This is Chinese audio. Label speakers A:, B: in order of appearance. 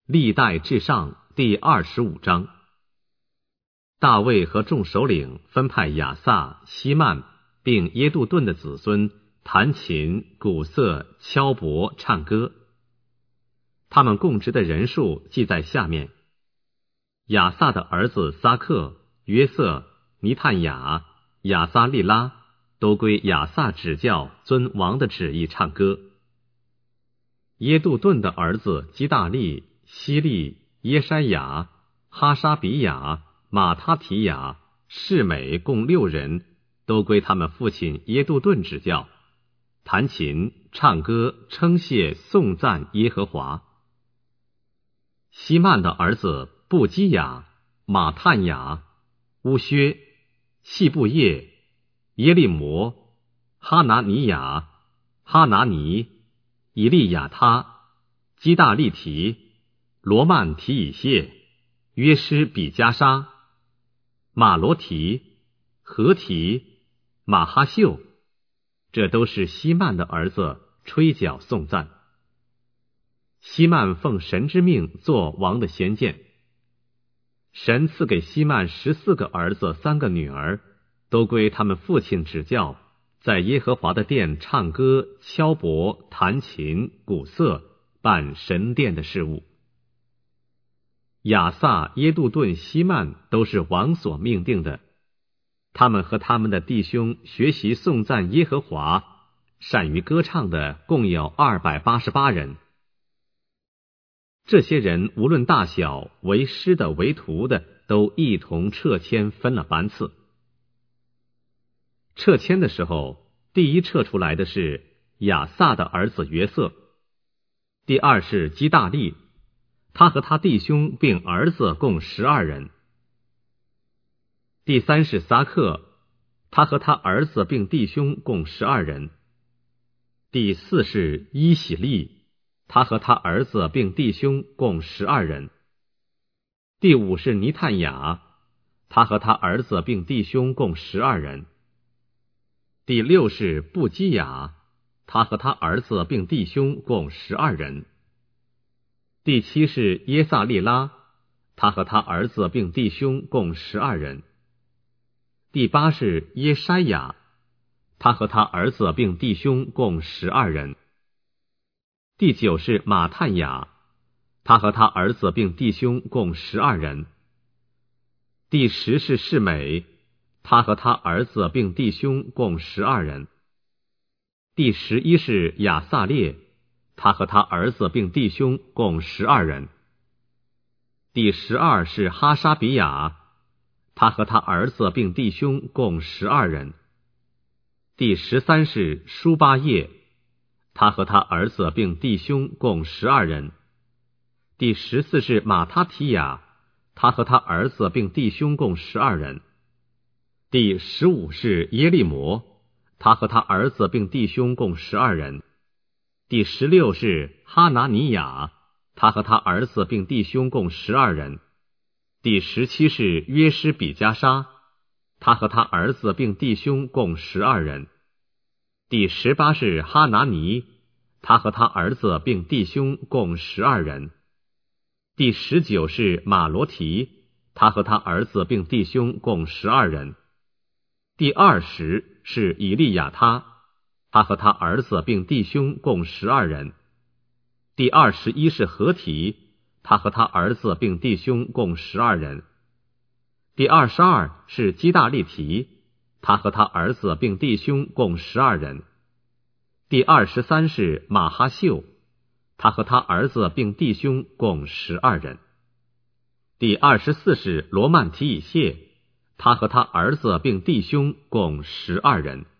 A: 历代至上第25章。大卫和众首领分派亚萨、希曼并耶杜顿的子孙弹琴、鼓瑟、敲钹、唱歌。他们供职的人数记在下面：亚萨的儿子撒克、约瑟、尼探雅、亚撒利拉都归亚萨指教遵王的旨意唱歌。耶杜顿的儿子基大利、希利、耶筛雅、哈沙比雅、马他提雅、示美共6人，都归他们父亲耶杜顿指教，弹琴、唱歌、称谢、颂赞耶和华。希曼的儿子布基雅、马探雅、乌薛、细布叶、耶利摩、哈拿尼雅、哈拿尼、以利亚他、基大利提、罗曼提以谢、约施比加沙、马罗提、何提、马哈秀，这都是希曼的儿子吹角颂赞。希曼奉神之命做王的先见。神赐给希曼14个儿子3个女儿，都归他们父亲指教，在耶和华的殿唱歌、敲钹、弹琴、鼓瑟，办神殿的事务。亚萨、耶杜顿、希曼都是王所命定的，他们和他们的弟兄学习颂赞耶和华，善于歌唱的共有288人。这些人无论大小，为师的为徒的，都一同撤迁，分了班次。撤迁的时候，第一撤出来的是亚萨的儿子约瑟，第二是基大利，他和他弟兄并儿子共12人。第三是撒克，他和他儿子并弟兄共12人。第四是伊喜利，他和他儿子并弟兄共12人。第五是尼探雅，他和他儿子并弟兄共12人。第六是布基雅，他和他儿子并弟兄共12人。第七是耶撒利拉，他和他儿子并弟兄共12人。第八是耶筛雅，他和他儿子并弟兄共12人。第九是马探雅，他和他儿子并弟兄共12人。第十是示美，他和他儿子并弟兄共12人。第11是亚撒列，他和他儿子并弟兄共12人。第12是哈沙比雅，他和他儿子并弟兄共12人。第13是舒巴叶，他和他儿子并弟兄共12人。第14是马他提雅，他和他儿子并弟兄共12人。第15是耶利摩，他和他儿子并弟兄共12人。第16是哈拿尼雅，他和他儿子并弟兄共12人。第17是约施比加沙，他和他儿子并弟兄共12人。第18是哈拿尼，他和他儿子并弟兄共12人。第19是马罗提，他和他儿子并弟兄共12人。第20是以利亚他，他和他儿子并弟兄共12人。第21是何提，他和他儿子并弟兄共12人。第22是基大利提，他和他儿子并弟兄共12人。第23是马哈秀，他和他儿子并弟兄共12人。第24是罗曼提以谢，他和他儿子并弟兄共12人。